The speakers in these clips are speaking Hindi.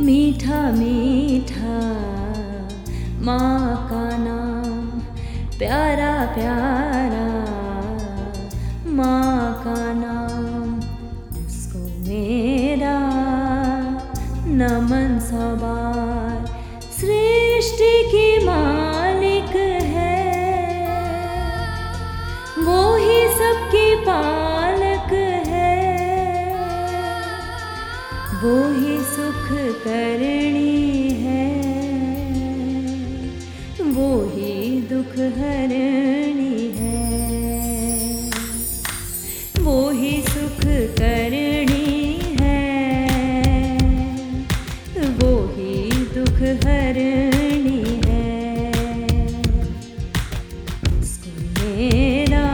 मीठा मीठा माँ का नाम, प्यारा प्यारा माँ का नाम। उसको मेरा नमन सौ बार। सृष्टि की मालिक है, वो ही सबकी पालक है, वो ही सुख करनी है, वो ही दुख हरनी है, वो ही सुख करनी है, वो ही दुख हरनी है। उसको मेरा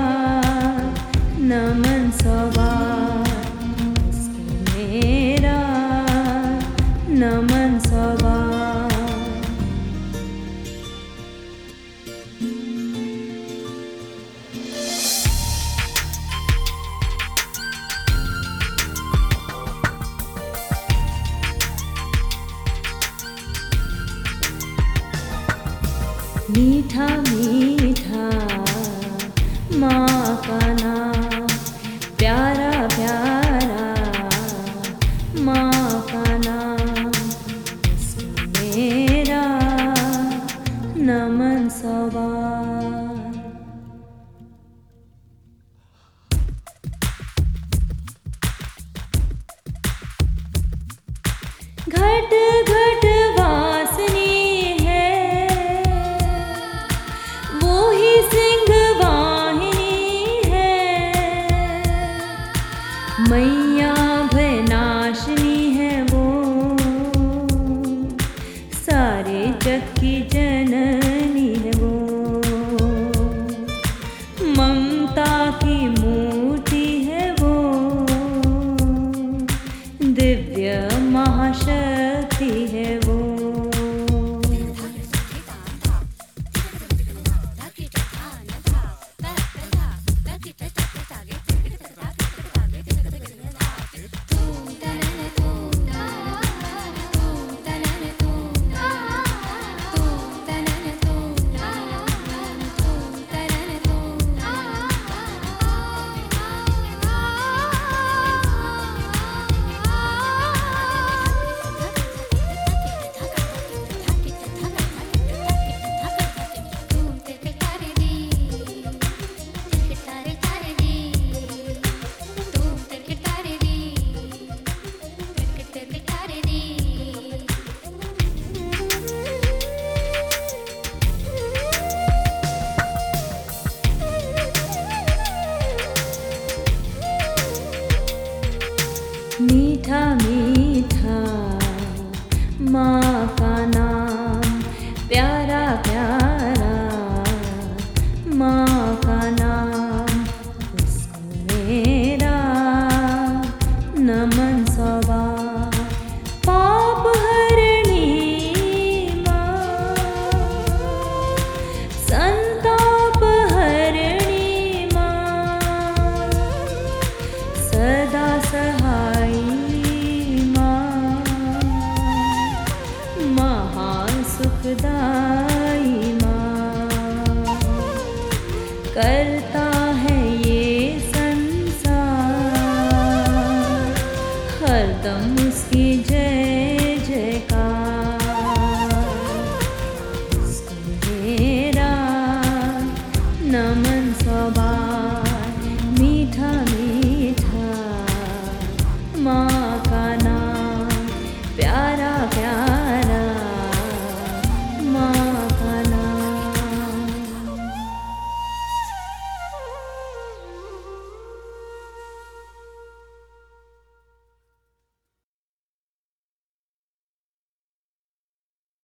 नमन सौ बार, उसको मेरा नमन सौ बार। मीठा मीठा माँ का नाम, प्यारा प्यारा माँ का नाम। उसको मेरा नमन सौ बार। घट घट वासनी है, वो ही सिंह वाहिनी है, मैया भयनाशिनी है वो, सारे जग की जननी है वो, ममता की मूर्ति है वो, दिव्य महाशक्ति है वो। मीठा मीठा माँ का नाम, प्यारा प्यारा माँ का नाम। उसको मेरा नमन सौ बार। पाप हरणी माँ, संताप हरणी माँ, सदा सहाय सुखदाई माँ। करता है ये संसार हरदम उसकी जय।